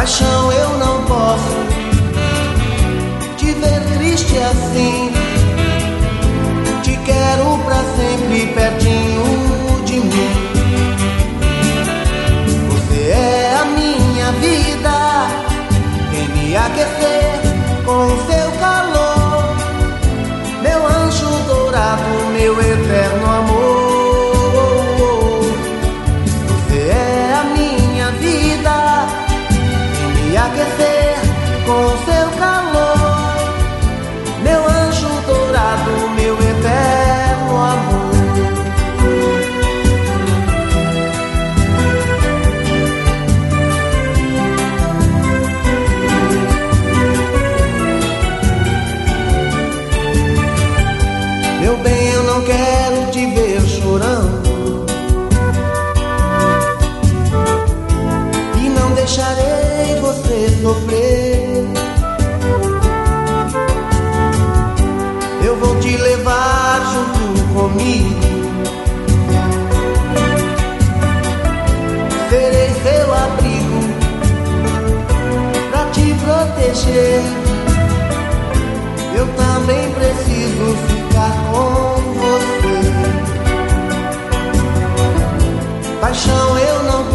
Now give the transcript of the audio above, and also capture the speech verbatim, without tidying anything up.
Paixão, eu não posso te ver triste assim. Te quero pra sempre pertinho de mim. Você é a minha vida, vem me aquecer com o seu calor, meu anjo dourado, meu eterno amor. Você é a minha vida, vem me aquecer com o seu calor, meu anjo dourado, meu eterno amor. Meu bem, eu não quero te ver chorando, e não deixarei você sofrer. Eu vou te levar junto comigo, serei seu abrigo pra te proteger. Eu também preciso ficar com você. Paixão, eu não